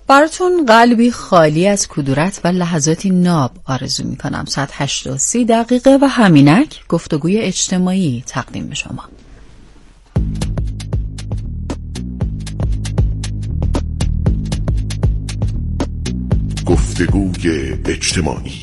براتون قلبی خالی از کدورت و لحظاتی ناب آرزو میکنم. ساعت 8:30 و همینک گفتگوی اجتماعی تقدیم به شما. گفتگوی اجتماعی.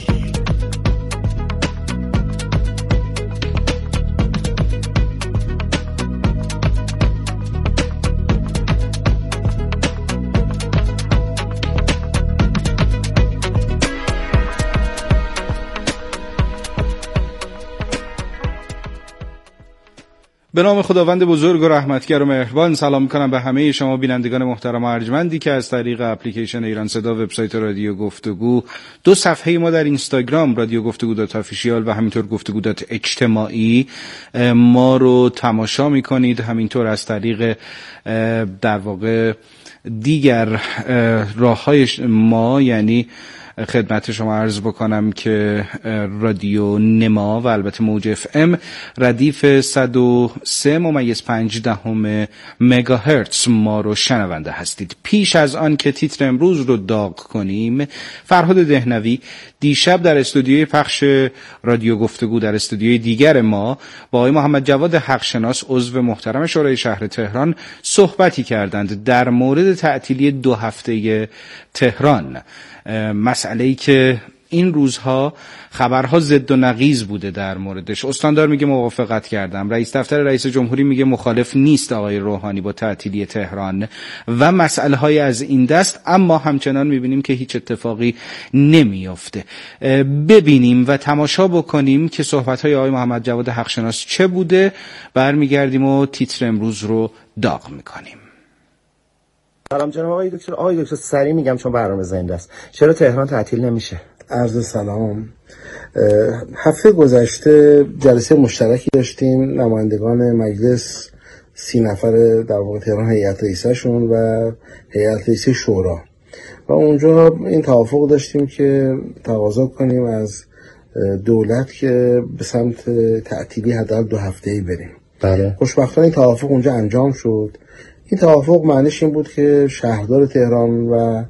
به نام خداوند بزرگ و رحمتگر و مهربان سلام میکنم به همه شما بینندگان محترم و ارجمندی که از طریق اپلیکیشن ایران صدا، وبسایت رادیو گفتگو، دو صفحه ما در اینستاگرام رادیو گفتگو.official و همینطور گفتگو.اجتماعی ما رو تماشا میکنید. همینطور از طریق در واقع دیگر راه‌های ما، یعنی خدمت شما عرض بکنم که رادیو نما و البته موج اف ام ردیف 103.5 مگاهرتز ما رو شنونده هستید. پیش از آن که تیتر امروز رو داغ کنیم، فرهاد دهنوی دیشب در استودیوی پخش رادیو گفتگو در استودیوی دیگر ما با آقای محمد جواد حقشناس عضو محترم شورای شهر تهران صحبتی کردند در مورد تعطیلی 2 هفته تهران، مسئله‌ای که این روزها خبرها ضد و نقیض بوده در موردش. استاندار میگه موافقت کردم، رئیس دفتر رئیس جمهوری میگه مخالف نیست آقای روحانی با تعطیلی تهران و مسئله‌های از این دست، اما همچنان میبینیم که هیچ اتفاقی نمیافته. ببینیم و تماشا بکنیم که صحبت‌های آقای محمد جواد حقشناس چه بوده. برمیگردیم و تیتر امروز رو داغ میکنیم. سلام جناب آقای دکتر سریع میگم چون برنامه زنده است. چرا تهران تعطیل نمیشه؟ عرض سلام. هفته گذشته جلسه مشترکی داشتیم، نمایندگان مجلس 30 نفر در واقع تهران، هیئت رئیسشون و هیئت رئیس شورا، و اونجا این توافق داشتیم که تقاضا کنیم از دولت که به سمت تعطیلی حداقل 2 هفته‌ای بریم. بله. خوشبختانه این توافق اونجا انجام شد. این توافق معنیش این بود که شهردار تهران و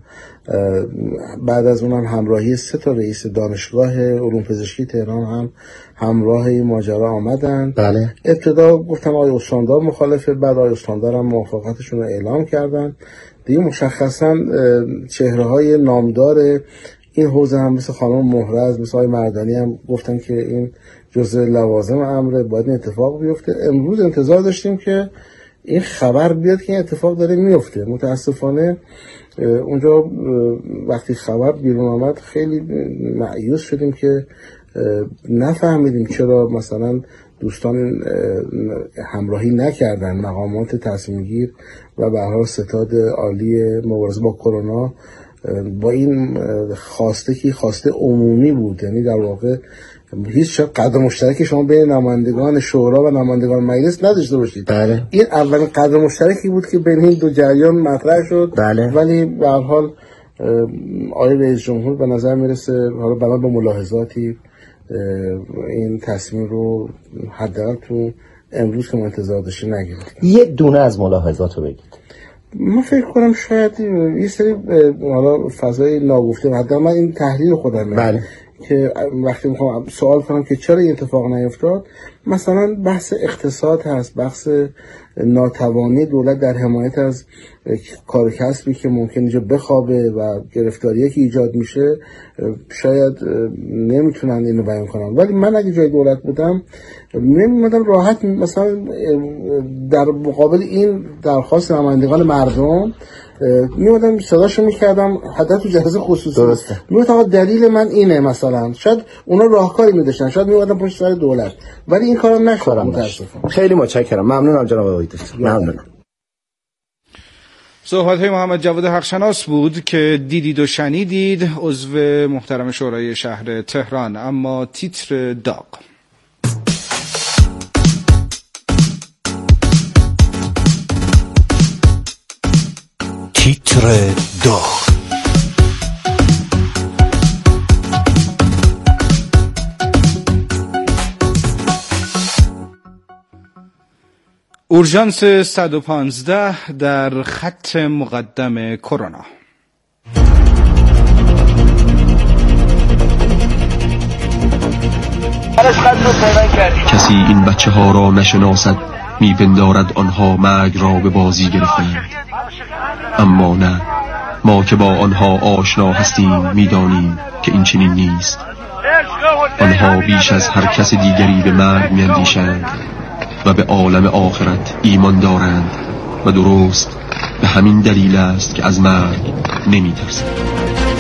بعد از اونم همراهی 3 رئیس دانشگاه علوم پزشکی تهران هم همراه این ماجرا آمدن. بله. ابتدا گفتم آقای استاندار مخالفه، بعد آقای استاندار هم موافقتشون رو اعلام کردن. دیگه مشخصا چهره‌های نامدار این حوزه هم مثل خانم مهرز، مثل آقای مردانی هم گفتن که این جزء لوازم امر باید این اتفاق بیفته. امروز انتظار داشتیم که این خبر بیاد که این اتفاق داره میفته. متاسفانه اونجا وقتی خبر بیرون آمد خیلی مایوس شدیم که نفهمیدیم چرا مثلا دوستان همراهی نکردن، مقامات تصمیم گیر و به هر حال ستاد عالی مبارزه با کرونا با این خواسته که خواسته عمومی بود. یعنی در واقع هیچ قدر مشترکی شما بین نمایندگان شورا و نمایندگان مجلس نداشته باشید. بله. این اولین قدر مشترکی بود که بین این دو جریان مطرح شد. بله. ولی به هر حال آقای رئیس جمهور به نظر میرسه حالا بنا به ملاحظاتی این تصمیم رو حداقل تو امروز که ما انتظار داشتیم نگرفت. یه دونه از ملاحظات رو بگید. من فکر کنم شاید یه سری حالا فضای ناگفته، حداقل من این تحلیل خودمه. بله. که وقتی میخوام سوال کنم که چرا این اتفاق نیفتاد، مثلا بحث اقتصاد هست، بحث ناتوانی دولت در حمایت از کار کسبی که ممکن اینجا بخوابه و گرفتاریه که ایجاد میشه، شاید نمیتونن اینو بیان کنن. ولی من اگه جای دولت بودم نمی‌اومدم راحت مثلا در مقابل این درخواست نمایندگان مردم میومدم صداشو میکردم، حتی تو جلسه خصوصی. درسته. میگفتم دلیل من اینه، مثلا شاید اونا راهکاری می‌داشتن، شاید میومدم پشت سر دولت، ولی این کارم نشد متاسفانه. خیلی متشکرم، ممنونم جناب آقای دکتر. ممنونم. صحبت‌های محمد جواد حقشناس بود که دیدید و شنیدید، عضو محترم شورای شهر تهران. اما تیتر داغ. تیتر داغ. اورژانس 115 در خط مقدم کرونا. کسی این بچه ها را نشناسد، میپندارد آنها مرگ را به بازی گرفتند. اما نه، ما که با آنها آشنا هستیم میدانیم که این چنین نیست. آنها بیش از هر کس دیگری به مرگ میاندیشند و به عالم آخرت ایمان دارند و درست به همین دلیل است که از مرگ نمیترسند.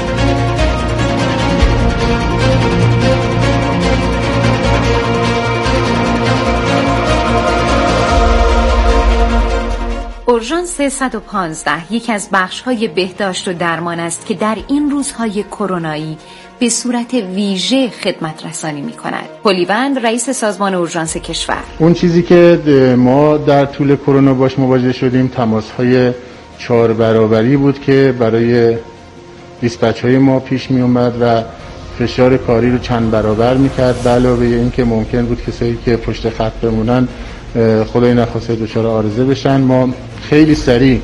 اورژانس 115 یکی از بخش‌های بهداشت و درمان است که در این روزهای کرونایی به صورت ویژه خدمت رسانی می‌کند. پلیوند رئیس سازمان اورژانس کشور: اون چیزی که ما در طول کرونا باش مواجه شدیم تماس‌های 4 برابری بود که برای دیسپچ‌های ما پیش می اومد و فشار کاری رو چند برابر می‌کرد، به علاوه اینکه ممکن بود کسایی که پشت خط بمونن خدای نخواسته دچار عارضه بشن. ما خیلی سریع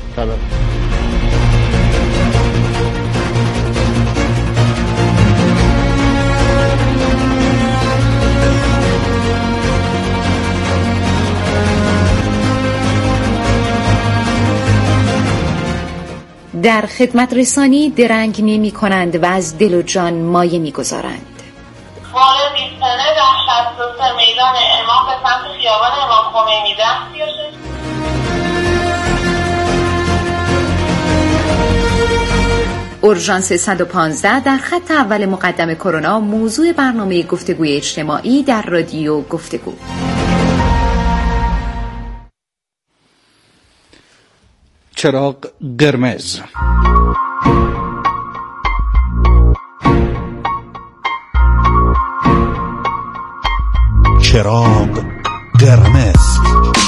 در خدمت رسانی درنگ نمی کنند و از دل و جان مایه می گذارند. وارد 20 سنه در 63 میدان امام به سمت خیابان امام خمینی 1036. اورژانس 115 در خط اول مقدم کرونا، موضوع برنامه گفتگوی اجتماعی در رادیو گفتگو. چراغ قرمز. چراغ قرمز.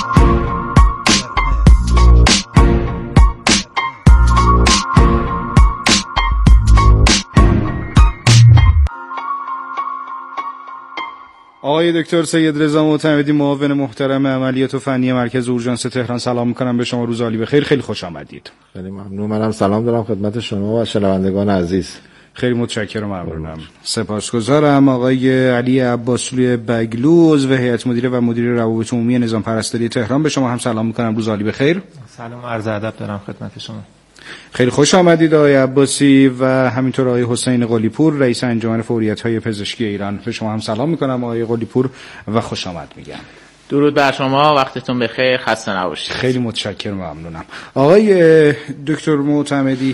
آقای دکتر سید رضا معتمدی، معاون محترم عملیات و فنی مرکز اورژانس تهران، سلام میکنم به شما. روز عالی بخیر، خیلی خوش آمدید. خیلی ممنون. منم سلام دارم خدمت شما و شنوندگان عزیز. خیلی متشکرم، ممنونم، سپاسگزارم. آقای علی عباسلی بگلو، عضو هیئت مدیره و مدیر روابط عمومی نظام پرستاری تهران، به شما هم سلام میکنم. روز عالی بخیر. سلام و عرض ادب دارم خدمت شما. خیلی خوش آمدید آقای عباسی و همینطور آقای حسین قلی‌پور، رئیس انجمن فوریت‌های پزشکی ایران، به شما هم سلام میکنم آقای قلی‌پور و خوش آمد میگم. درود بر شما، وقتتون بخیر، خسته نباشید. خیلی متشکرم، ممنونم. آقای دکتر معتمدی،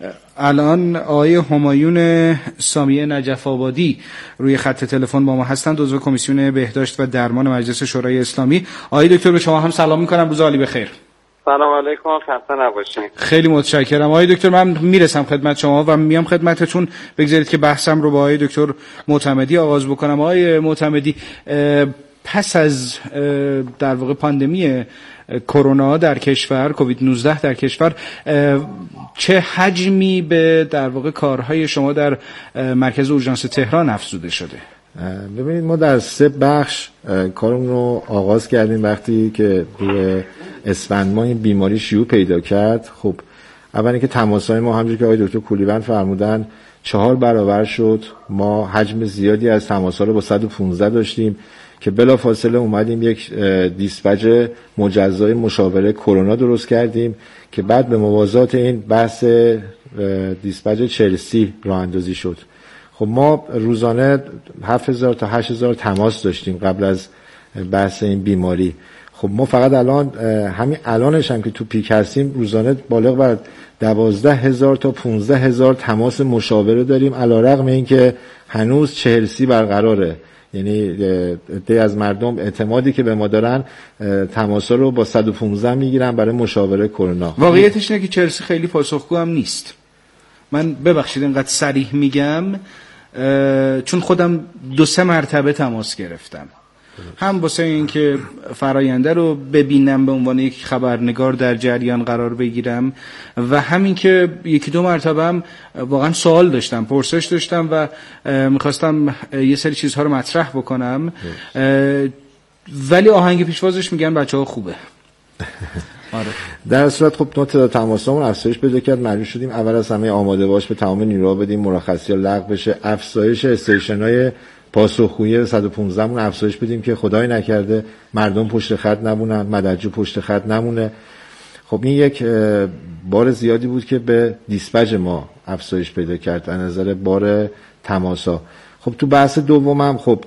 الان آقای همایون سامی نجف آبادی روی خط تلفن با ما هستند، عضو کمیسیون بهداشت و درمان مجلس شورای اسلامی. آقای دکتر به شما هم سلام میکنم، روز عالی بخیر. سلام علیکم، خسته نباشید. خیلی متشکرم آقای دکتر. من میرسم خدمت شما و میام خدمتتون. بگذارید که بحثم رو با آقای دکتر معتمدی آغاز بکنم. آقای معتمدی، پس از در واقع پاندمی کرونا در کشور، کووید 19 در کشور، چه حجمی به در واقع کارهای شما در مرکز اورژانس تهران افزوده شده؟ ببینید، ما در 3 بخش کارمون رو آغاز کردیم. وقتی که روی اسفند ماه این بیماری شیوع پیدا کرد، خب اولی که تماس‌های ما همونجوری که آقای دکتر کولیوند فرمودن 4 برابر شد. ما حجم زیادی از تماس‌ها رو با 115 داشتیم که بلافاصله اومدیم یک دیسپچ مجزای مشاوره کرونا درست کردیم که بعد به موازات این بحث دیسپچ چلسی راه اندازی شد. خب ما روزانه 7000 تا 8000 تماس داشتیم قبل از بحث این بیماری. خب ما فقط همین الانش هم که تو پیک هستیم روزانه بالغ بر 12000 تا 15000 تماس مشاوره داریم، علیرغم اینکه هنوز 40 برقراره. یعنی عده از مردم اعتمادی که به ما دارن تماسا رو با 115 میگیرن برای مشاوره کرونا. واقعیتش اینه که 40 خیلی پاسخگو هم نیست. من ببخشید اینقدر صریح میگم چون خودم 2-3 مرتبه تماس گرفتم، هم واسه اینکه فراینده رو ببینم به عنوان یک خبرنگار در جریان قرار بگیرم و همین که 1-2 مرتبه هم واقعا سوال داشتم، پرسش داشتم و میخواستم یه سری چیزها رو مطرح بکنم، ولی آهنگ پیشوازش میگن بچه‌ها خوبه. در صورت خب تعداد تماسامون افزایش پیدا کرد، مجبور شدیم اول از همه آماده باش به تمام نیروها بدیم مرخصی‌ها لغو بشه، افزایش استیشن‌های پاسخگویی 115 مون افزایش بدیم که خدای نکرده مردم پشت خط نمونن، مددجو پشت خط نمونه. خب این یک بار زیادی بود که به دیسپچ ما افزایش پیدا کرد از نظر بار تماسا. خب تو بحث دومم خب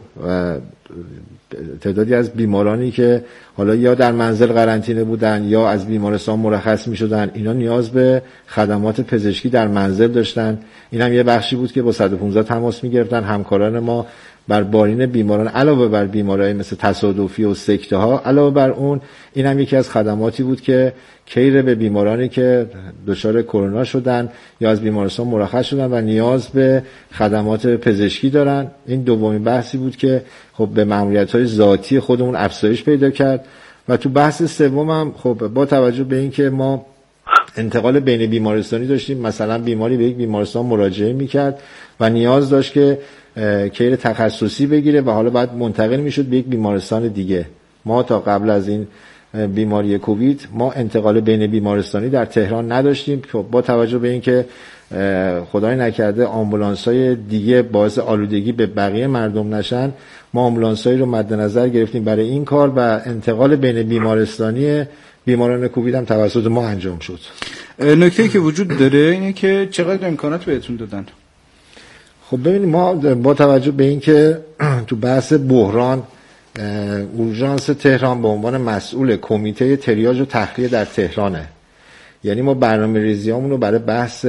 تعدادی از بیمارانی که حالا یا در منزل قرنطینه بودن یا از بیمارستان مرخص می شدن، اینا نیاز به خدمات پزشکی در منزل داشتن. این هم یه بخشی بود که با 115 تماس می گرفتن همکاران ما بر بارین بیماران، علاوه بر بیمارای مثل تصادفی و سکته ها، علاوه بر اون این هم یکی از خدماتی بود که کیر به بیمارانی که دچار کرونا شدن یا از بیمارستان مرخص شدن و نیاز به خدمات پزشکی دارن. این دومین بحثی بود که خب به مأموریت‌های ذاتی خودمون افزایش پیدا کرد. و تو بحث سومم خب با توجه به اینکه ما انتقال بین بیمارستانی داشتیم، مثلا بیماری به یک بیمارستان مراجعه میکرد و نیاز داشت که کیر تخصصی بگیره و حالا بعد منتقل میشد به یک بیمارستان دیگه. ما تا قبل از این بیماری کووید ما انتقال بین بیمارستانی در تهران نداشتیم. با توجه به اینکه خدای نکرده آمبولانس‌های دیگه باعث آلودگی به بقیه مردم نشن، ما آمبولانس‌هایی رو مد نظر گرفتیم برای این کار و انتقال بین بیمارستانی بیماران کووید هم توسط ما انجام شد. نکته‌ای که وجود داره اینه که چقدر امکانات بهتون دادن؟ خب ببینید ما با توجه به اینکه تو بحث بحران اورژانس تهران به عنوان مسئول کمیته تریاج و تخلیه در تهرانه، یعنی ما برنامه‌ریزیامون رو برای بحث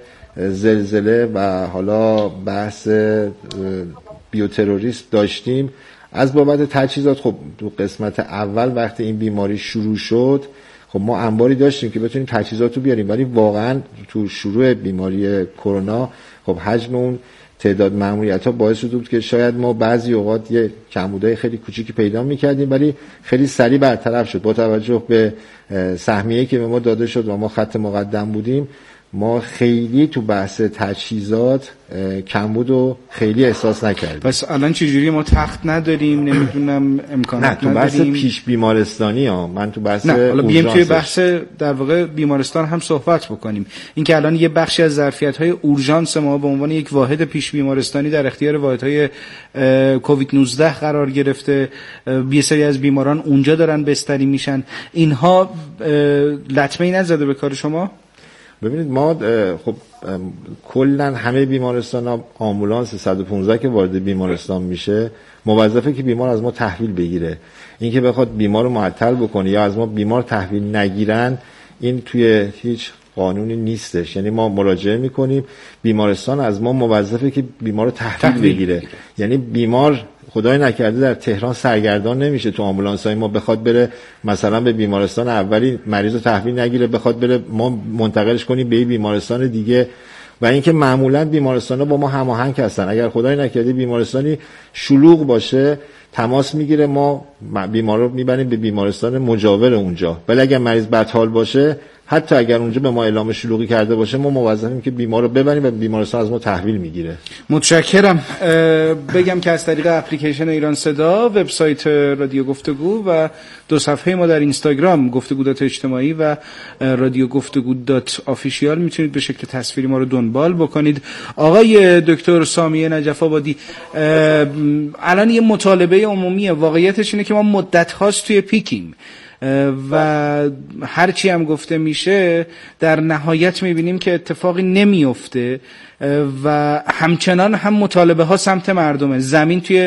زلزله و حالا بحث بیوتروریسم داشتیم. از بابت تجهیزات خب تو قسمت اول وقتی این بیماری شروع شد خب ما انباری داشتیم که بتونیم تجهیزات رو بیاریم، ولی واقعا تو شروع بیماری کرونا خب حجم اون تعداد مأموریت‌ها باعث شده بود که شاید ما بعضی اوقات یه کمبودهای خیلی کوچیکی پیدا می‌کردیم، ولی خیلی سریع برطرف شد. با توجه به سهمیه‌ای که به ما داده شد و ما خط مقدم بودیم، ما خیلی تو بحث تجهیزات کمبود و خیلی احساس نکردیم. پس الان چجوری ما تخت نداریم، نمیدونم امکانات نه تو بحث پیش بیمارستانی ها، من تو بحث نه حالا بیایم توی بحث در واقع بیمارستان هم صحبت بکنیم. این که الان یه بخشی از ظرفیت‌های اورژانس ما به عنوان یک واحد پیش بیمارستانی در اختیار واحدهای کووید 19 قرار گرفته، یه سری از بیماران اونجا دارن بستری میشن، اینها لطمه‌ای نزده به کار شما؟ ببینید ما خب کلا همه بیمارستان ها آمبولانس 115 که وارد بیمارستان میشه موظفه که بیمار از ما تحویل بگیره. این که بخواد بیمار رو معطل بکنه یا از ما بیمار تحویل نگیرن، این توی هیچ قانونی نیستش. یعنی ما مراجعه میکنیم، بیمارستان از ما موظفه که بیمار رو تحویل بگیره. یعنی بیمار خدای نکرده در تهران سرگردان نمیشه تو آمبولانس‌های ما بخواد بره مثلا به بیمارستان اولی مریض رو تحویل نگیره بخواد بره ما منتقلش کنیم به بیمارستان دیگه. و اینکه معمولا بیمارستان‌ها با ما هماهنگ هستن، اگر خدای نکرده بیمارستانی شلوغ باشه تماس میگیره، ما بیمار رو میبریم به بیمارستان مجاور اونجا، ولی اگر مریض بدحال باشه حتی اگر اونجا به ما اعلام شلوغی کرده باشه ما موظفیم که بیمار رو ببریم و بیمارستان از ما تحویل میگیره. متشکرم. بگم که از طریق اپلیکیشن ایران صدا، وبسایت رادیو گفتگو و دو صفحه ما در اینستاگرام گفتگو.اجتماعی و رادیو گفتگو.official میتونید به شکل تصویری ما رو دنبال بکنید. آقای دکتر سامیه نجف آبادی، الان یه مطالبه عمومیه، واقعیتش اینه که ما مدت هاست توی پیکیم و هرچی هم گفته میشه در نهایت میبینیم که اتفاقی نمیفته و همچنان هم مطالبه ها سمت مردمه. زمین توی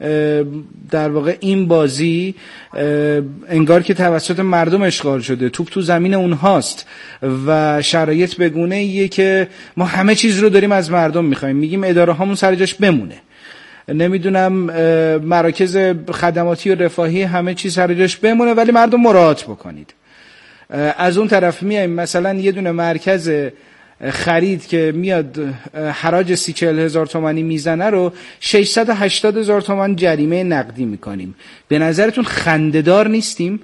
در واقع این بازی انگار که توسط مردم اشغال شده، توپ تو زمین اونهاست و شرایط بگونه ایه که ما همه چیز رو داریم از مردم میخوایم، میگیم اداره هامون سر جاش بمونه، نمیدونم مراکز خدماتی و رفاهی همه چیز سر جاش بمونه ولی مردم مراعات بکنید. از اون طرف میایم مثلا یه دونه مرکز خرید که میاد حراج 30-40 هزار تومانی میزنه رو 680 هزار تومان جریمه نقدی میکنیم. به نظرتون خنده‌دار نیستیم؟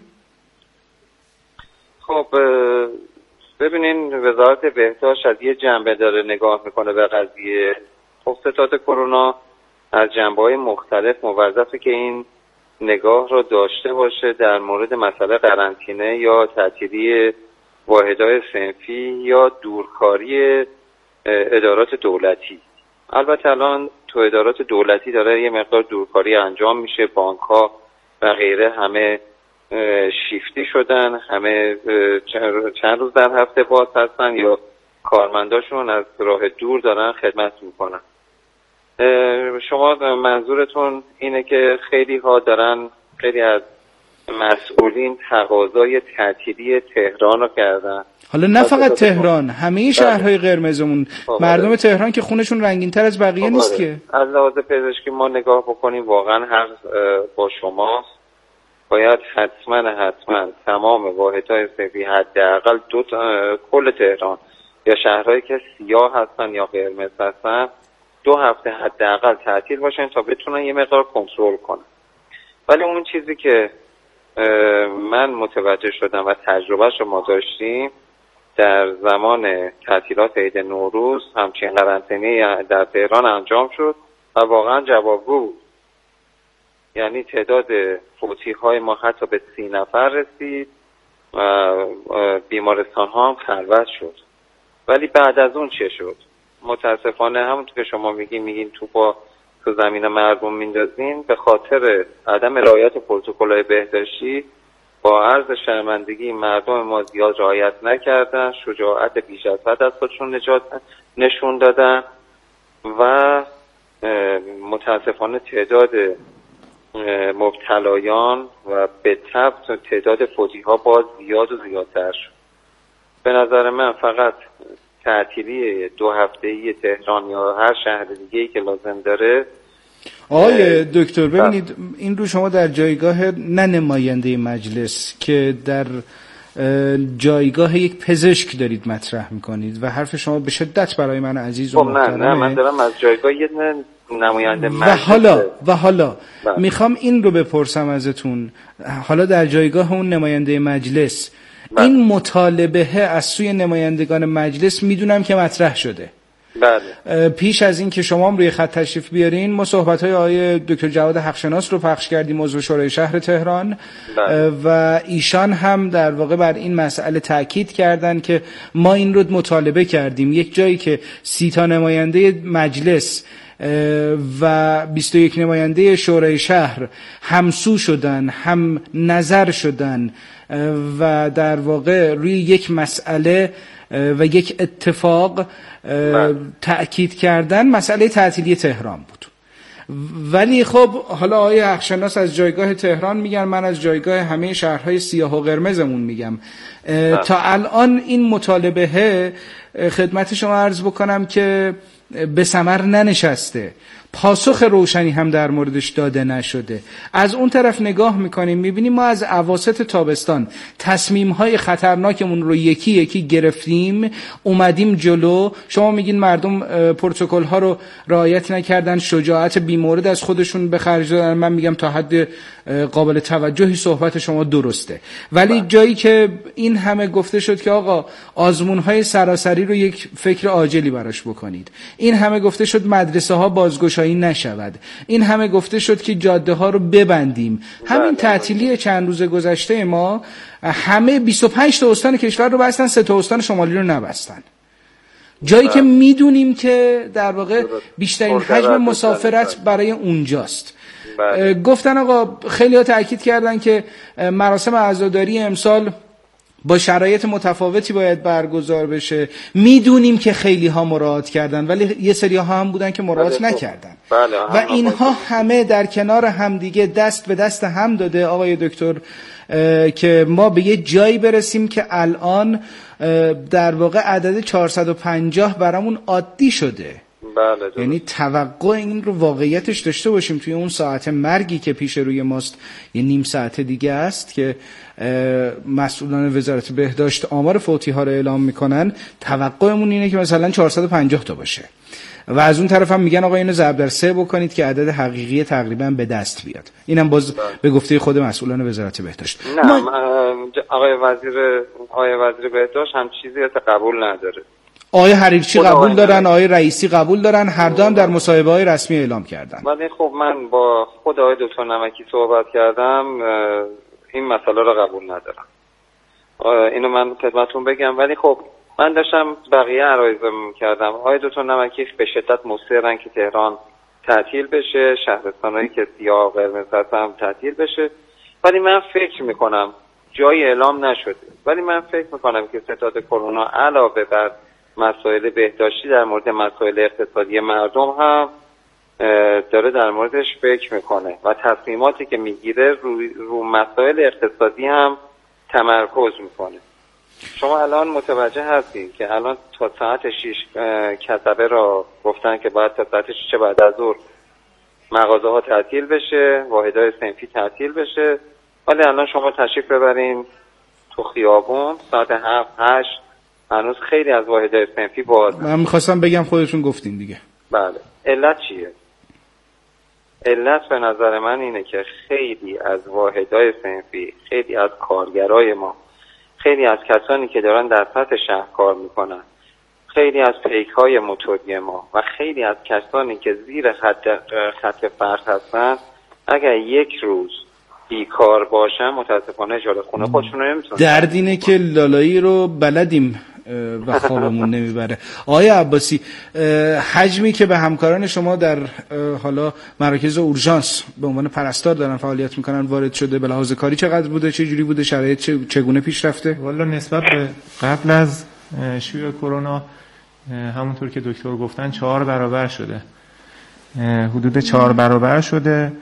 خب ببینین وزارت بهداشت از یه جنبه داره نگاه میکنه به قضیه. خب ستاد کرونا از جنبه‌های مختلف موظفه که این نگاه رو داشته باشه در مورد مسئله قرنطینه یا تعطیلی واحدهای صنفی یا دورکاری ادارات دولتی. البته الان تو ادارات دولتی داره یه مقدار دورکاری انجام میشه، بانک‌ها و غیره همه شیفتی شدن، همه چند روز در هفته باز هستن یا کارمنداشون از راه دور دارن خدمت میکنن. شما منظورتون اینه که خیلی از مسئولین تقاضای تعطیلی تهران رو کردن. حالا نه فقط تهران، همه شهرهای قرمزمون، مردم تهران که خونشون رنگین تر از بقیه نیست که. از لحاظ پزشکی ما نگاه بکنیم واقعا حق با شماست. باید حتما تمام واحدهای صنفی حداقل کل تهران یا شهرهایی که سیاه هستن یا قرمز هستن 2 هفته حداقل تعطیل باشن تا بتونن یه مقدار کنترل کنن. ولی اون چیزی که من متوجه شدم و تجربهش رو ما داشتیم در زمان تعطیلات عید نوروز همچین قرنطینه‌ای در تهران انجام شد و واقعا جوابگو بود. یعنی تعداد فوتی‌های ما حتی به 30 نفر رسید و بیمارستان ها هم خلوت شد. ولی بعد از اون چه شد؟ متاسفانه همونطور که شما میگین تو زمین مردم میندازین، به خاطر عدم رعایت پروتکل‌های بهداشتی با عرض شرمندگی مردم ما زیاد رعایت نکردن، شجاعت بیش از حد از خودشون نشون دادن و متاسفانه تعداد مبتلایان و به تبع تعداد فوتی‌ها باز زیاد و زیادتر شد. به نظر من فقط تعطیلی 2 هفته‌ای تهران یا هر شهر دیگه‌ای که لازم داره. آقای دکتر ببینید این رو شما در جایگاه نه نماینده مجلس که در جایگاه یک پزشک دارید مطرح میکنید و حرف شما به شدت برای من عزیز و محترمه. نه من دارم از جایگاه یک نماینده مجلس و حالا میخوام این رو بپرسم ازتون، حالا در جایگاه اون نماینده مجلس این مطالبه از سوی نمایندگان مجلس میدونم که مطرح شده. بله. پیش از این که شما هم روی خط تشریف بیارین ما صحبت‌های آقای دکتر جواد حقشناس رو پخش کردیم، عضو شورای شهر تهران. بله. و ایشان هم در واقع بر این مسئله تاکید کردن که ما این رو مطالبه کردیم، یک جایی که 30 تا نماینده مجلس و 21 نماینده شورای شهر همسو شدن، هم نظر شدن و در واقع روی یک مسئله و یک اتفاق تأکید کردن، مسئله تعطیلی تهران بود. ولی خب حالا آقای حقشناس از جایگاه تهران میگن، من از جایگاه همه شهرهای سیاه و قرمزمون میگم. تا الان این مطالبه خدمت شما عرض بکنم که به ثمر ننشسته، پاسخ روشنی هم در موردش داده نشده. از اون طرف نگاه میکنیم میبینیم ما از اواسط تابستان تصمیم‌های خطرناکمون رو یکی یکی گرفتیم، اومدیم جلو. شما میگین مردم پروتکل‌ها رو رعایت نکردن، شجاعت بیمورد از خودشون به خرج دادن. من میگم تا حد قابل توجهی صحبت شما درسته، ولی جایی که این همه گفته شد که آقا آزمون‌های سراسری رو یک فکر عاجلی براش بکنید، این همه گفته شد مدرسه‌ها بازگشایی نشود، این همه گفته شد که جاده‌ها رو ببندیم، همین تعطیلی چند روز گذشته ما همه 25 تا استان کشور رو بستن، 3 تا استان شمالی رو نبستن، جایی که میدونیم که در واقع بیشترین حجم مسافرت برای اونجاست. گفتن آقا خیلی ها تأکید کردن که مراسم عزاداری امسال با شرایط متفاوتی باید برگزار بشه. میدونیم که خیلی ها مراعات کردن ولی یه سری ها هم بودن که مراعات نکردن. و اینها همه در کنار همدیگه دست به دست هم داده آقای دکتر که ما به یه جایی برسیم که الان در واقع عدد 450 برامون عادی شده. یعنی توقع این رو واقعیتش داشته باشیم توی اون ساعت مرگی که پیش روی ماست، یه نیم ساعت دیگه است که مسئولان وزارت بهداشت آمار فوتی ها رو اعلام میکنن، توقعمون اینه که مثلا 450 تا باشه و از اون طرف هم میگن آقا اینو ضرب در 3 بکنید که عدد حقیقی تقریبا به دست بیاد. اینم باز به گفته خود مسئولان وزارت بهداشت. نه آقای وزیر بهداشت هم چیزی قبول نداره. آقای حریرچی قبول دارن، آقای رئیسی قبول دارن، هر دو هم در مصاحبه‌های رسمی اعلام کردن. ولی خب من با خود آقای دکتر نمکی صحبت کردم، این مسئله رو قبول ندارم. اینو من خدمتتون بگم. ولی خب من داشتم بقیه عرایض می‌کردم. آقای دکتر نمکی به شدت مصرن که تهران تعطیل بشه، شهرستانایی که سیاه قرمز هستن تعطیل بشه. ولی من فکر می‌کنم جای اعلام نشده، ولی من فکر می‌کنم که ستاد کرونا علاوه بر مسائل بهداشتی در مورد مسائل اقتصادی مردم هم داره در موردش فکر میکنه و تصمیماتی که میگیره رو مسائل اقتصادی هم تمرکز میکنه. شما الان متوجه هستید که الان تا ساعت 6 کتبه را گفتن که باید تا ساعت 6 بعد از ظهر مغازه ها تعطیل بشه، واحدهای صنفی تعطیل بشه، ولی الان شما تشریف ببرین تو خیابون ساعت 7-8 هنوز خیلی از واحدهای صنفی باز. من میخواستم بگم خودتون گفتین دیگه. بله. علت چیه؟ علت به نظر من اینه که خیلی از واحدهای صنفی، خیلی از کارگرای ما، خیلی از کسانی که دارن در سطح شهر کار میکنن، خیلی از پیک‌های موتوری ما و خیلی از کسانی که زیر خط فقر هستن اگر یک روز بیکار باشن متاسفانه اجاره خونه خودشون رو نمیتونن. درد اینه که لالایی رو بلدیم و خوابمون نمیبره. آقای عباسی، حجمی که به همکاران شما در حالا مراکز اورژانس به عنوان پرستار دارن فعالیت میکنن وارد شده، به لحاظ کاری چقدر بوده، چه جوری بوده، شرایط چگونه پیش رفته؟ والا نسبت به قبل از شیوع کرونا همونطور که دکتر گفتن 4 برابر شده، حدود 4 برابر شده.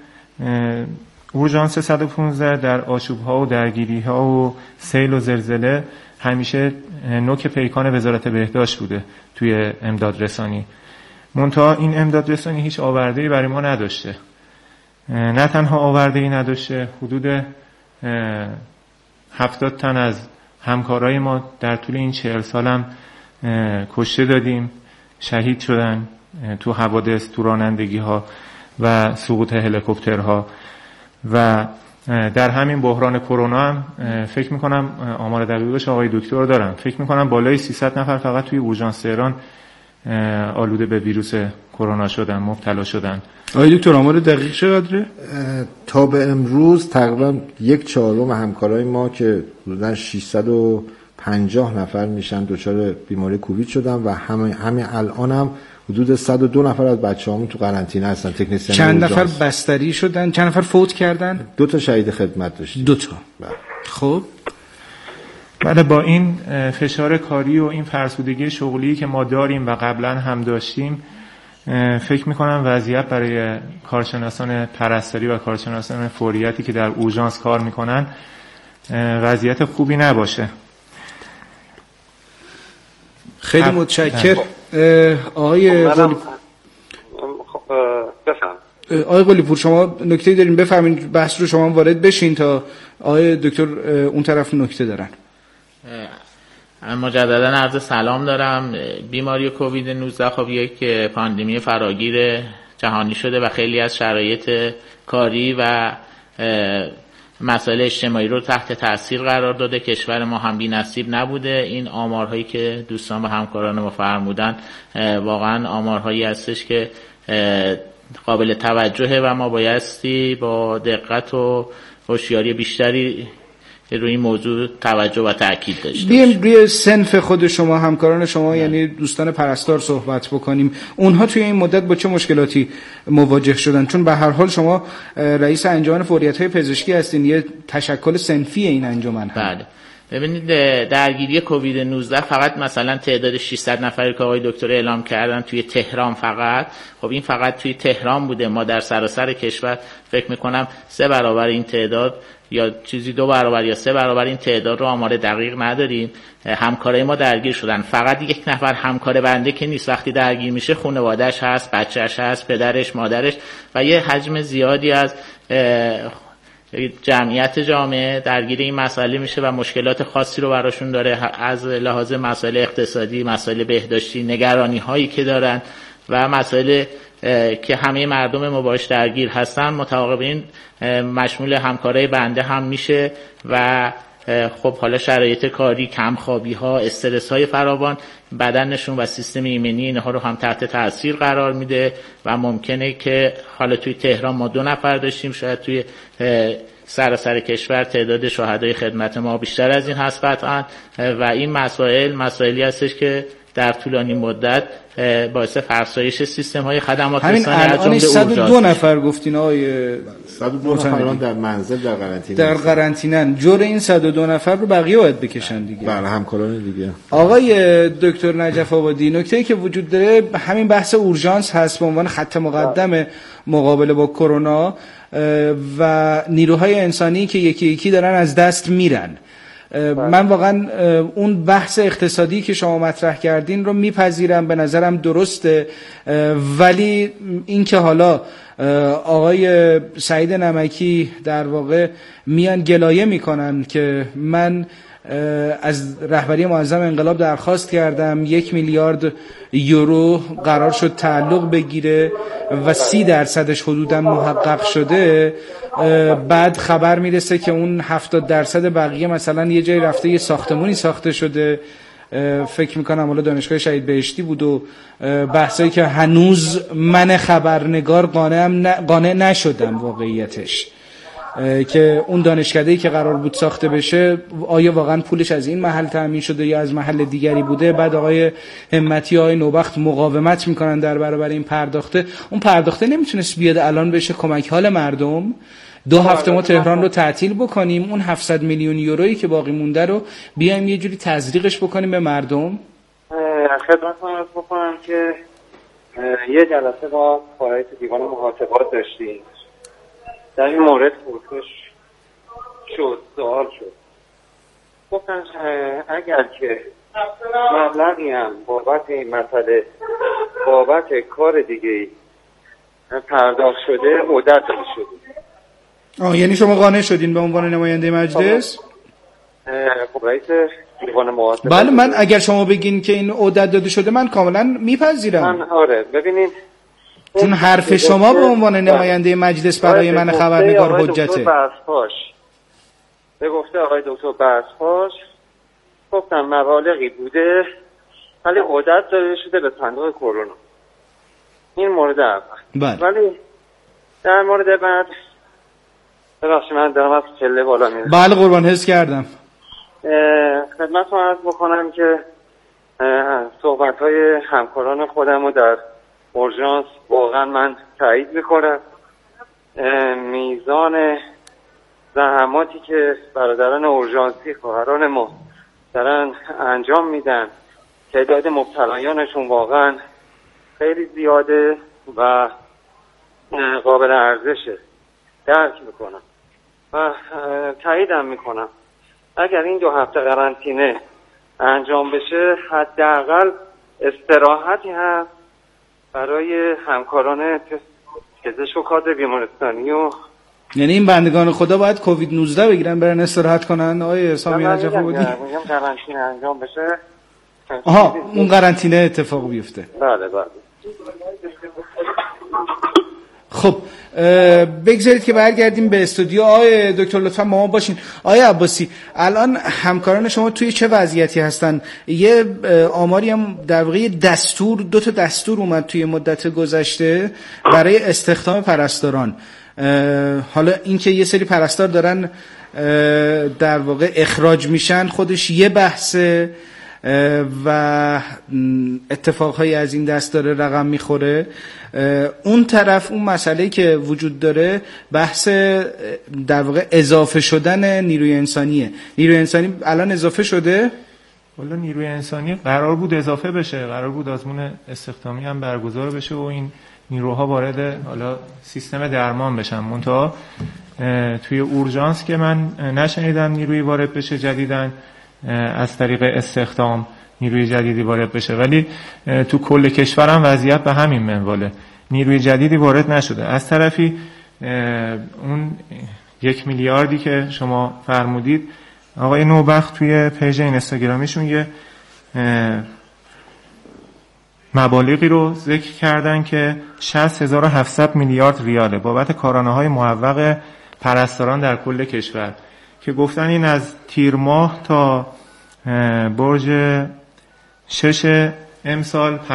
اورژانس 115 در آشوب‌ها و درگیری‌ها و سیل و زلزله همیشه نوک پیکان وزارت بهداشت بوده توی امداد رسانی. منتها این امداد رسانی هیچ آورده‌ای برای ما نداشته. نه تنها آورده‌ای نداشته، حدود 70 تن از همکارای ما در طول این 40 سال هم کشته دادیم، شهید شدن تو حوادث، تو رانندگی‌ها و سقوط هلیکوپترها. و در همین بحران کرونا هم فکر میکنم آمار دقیقش آقای دکتر دارم، فکر میکنم بالای 300 نفر فقط توی اورژانس تهران آلوده به ویروس کرونا شدن، مبتلا شدن. آقای دکتر آمار دقیق چقدره؟ تا به امروز تقریبا 1/4 همکارای ما که حدوداً 650 نفر میشن دچار بیماری کووید شدن و همین الان هم حدود 102 نفر از بچه‌هامون تو قرنطینه هستن. تکنسین چند نفر بستری شدن؟ چند نفر فوت کردن؟ 2 تا شهید خدمت داشتیم. 2 تا. خب بله، با این فشار کاری و این فرسودگی شغلی که ما داریم و قبلا هم داشتیم، فکر می‌کنم وضعیت برای کارشناسان پرستاری و کارشناسان فوریتی که در اورژانس کار می‌کنن وضعیت خوبی نباشه. خیلی متشکرم. آقای قلی پور، شما نکته دارین بفرمایید، بحث رو شما وارد بشین تا آقای دکتر اون طرف نکته دارن. مجددا عرض سلام دارم. بیماری کووید 19 خب یک پاندمی فراگیر جهانی شده و خیلی از شرایط کاری و مسائل اجتماعی رو تحت تاثیر قرار داده. کشور ما هم بی‌نصیب نبوده. این آمارهایی که دوستان و همکاران ما فرمودن واقعا آمارهایی هستش که قابل توجهه و ما بایستی با دقت و هوشیاری بیشتری روی این موضوع توجه و تأکید داشته باشیم. روی صنف خود شما، همکاران شما، یعنی دوستان پرستار صحبت بکنیم. اونها توی این مدت با چه مشکلاتی مواجه شدن؟ چون به هر حال شما رئیس انجمن فوریت‌های پزشکی هستین، یه تشکل صنفی این انجمن. بله. ببینید درگیری کووید 19 فقط مثلا تعداد 600 نفری که آقای دکتر اعلام کردن توی تهران فقط، خب این فقط توی تهران بوده. ما در سراسر کشور فکر میکنم 3 برابر این تعداد یا چیزی 2 برابر یا 3 برابر این تعداد رو آمار دقیق نداریم. همکارای ما درگیر شدن. فقط 1 نفر همکار بنده که نیست، وقتی درگیر میشه خانواده‌اش هست، بچه‌اش هست، پدرش، مادرش و یه حجم زیادی از جمعیت جامعه درگیر این مسئله میشه و مشکلات خاصی رو براشون داره، از لحاظ مسائل اقتصادی، مسائل بهداشتی، نگرانی هایی که دارن و مسائل که همه مردم ما باش درگیر هستن. متعاقب این مشمول همکارای بنده هم میشه و خب حالا شرایط کاری، کمخوابی ها، استرس های فراوان بدنشون و سیستم ایمنی اینها رو هم تحت تاثیر قرار میده و ممکنه که حالا توی تهران ما 2 نفر داشتیم، شاید توی سراسر کشور تعداد شهدای خدمت ما بیشتر از این هست قطعا، و این مسائلی هستش که در طولانی مدت باعث فرسایش سیستم های خدمات رسانی از جمله 102 نفر گفتین آقای 102 نفر در منزل در قرنطینه. جور این 102 نفر رو بقیه باید بکشن دیگه. بله، همکاران دیگه. آقای دکتر نجف آبادی، نکته‌ای که وجود داره همین بحث اورژانس هست به عنوان خط مقدم مقابله با کرونا و نیروهای انسانی که یکی یکی دارن از دست میرن. من واقعا اون بحث اقتصادی که شما مطرح کردین رو میپذیرم، به نظرم درسته، ولی این که حالا آقای سعید نمکی در واقع میان گلایه میکنن که من از رهبری معظم انقلاب درخواست کردم 1 میلیارد یورو قرار شد تعلق بگیره و 30% حدوداً محقق شده، بعد خبر میرسه که اون 70% بقیه مثلا یه جای رفته یه ساختمونی ساخته شده، فکر میکنم حالا دانشگاه شهید بهشتی بود و بحثایی که هنوز من خبرنگار قانع نشدم واقعیتش که اون دانشکده‌ای که قرار بود ساخته بشه آیا واقعا پولش از این محل تامین شده یا از محل دیگری بوده. بعد آقای همتی، آقای نوبخت مقاومت میکنن در برابر این پرداخته. اون پرداخته نمیتونست بیاد الان بشه کمک حال مردم؟ 2 هفته ما تهران رو تعطیل بکنیم، اون 700 میلیون یورویی که باقی مونده رو بیایم یه جوری تزریقش بکنیم به مردم. خدمتتون عرض بکنم که یه جلسه با رئیس دیوان محاسبات داشتیم، در این مورد پرسش شد، سوال شد. گفتن اگر که مبلغی هم بابت این مسئله بابت کار دیگه پرداخت شده عدت شده. یعنی شما قانع شدین به عنوان نماینده مجلس؟ خب رئیس دیوان محاسبات. بله، من اگر شما بگین که این عدت داده شده من کاملا میپذیرم. آره ببینید، چون حرف شما به عنوان نماینده مجلس برای من خبرنگار حجته. به گفته آقای دکتر بسپاش گفتم مبالغی بوده ولی عدت داده شده به صندوق کرونا. این مورد اول. بله. ولی در مورد بعد ببخشید من دارم از چله بالا میرم. بله قربان، حس کردم. خدمتتون عرض بکنم که صحبت‌های همکاران خودم رو در اورژانس واقعا من تایید میکنم. میزان زحماتی که برادران اورژانسی خواهران ما دارن انجام میدن، تعداد مبتلایانشون واقعا خیلی زیاده و قابل ارزشه، درک میکنم و تاییدم میکنم. اگر این 2 هفته قرنطینه انجام بشه حداقل استراحتی هست برای همکاران پزشک و کادر بیمارستانی. و یعنی این بندگان خدا باید کووید 19 بگیرن برن استراحت کنن آقای سامی نجف آبادی؟ میگم قرنطینه انجام بشه. اون قرنطینه اتفاق بیفته. بله. خب بگذارید که برگردیم به استودیو. آقای دکتر لطفا ما باشین. آقای عباسی، الان همکاران شما توی چه وضعیتی هستن؟ یه آماری هم در واقع 2 تا دستور اومد توی مدت گذشته برای استخدام پرستاران. حالا اینکه یه سری پرستار دارن در واقع اخراج میشن خودش یه بحثه و اتفاقهایی از این دست داره رقم میخوره. اون طرف اون مسئله که وجود داره بحث در واقع اضافه شدن نیروی انسانیه. نیروی انسانی الان اضافه شده؟ والا نیروی انسانی قرار بود اضافه بشه، قرار بود آزمون استخدامی هم برگزار بشه و این نیروها وارد حالا سیستم درمان بشن. منتها توی اورژانس که من نشنیدم نیروی وارد بشه جدیدن از طریق استخدام نیروی جدیدی وارد بشه، ولی تو کل کشور هم وضعیت به همین منواله، نیروی جدیدی وارد نشده. از طرفی اون 1 میلیاردی که شما فرمودید، آقای نوبخت توی پیج اینستاگرامیشون یه مبالغی رو ذکر کردن که 60,700 میلیارد ریاله بابت کارانه‌های موفق پرستاران در کل کشور. که گفتن این از تیر ماه تا برج 6 امسال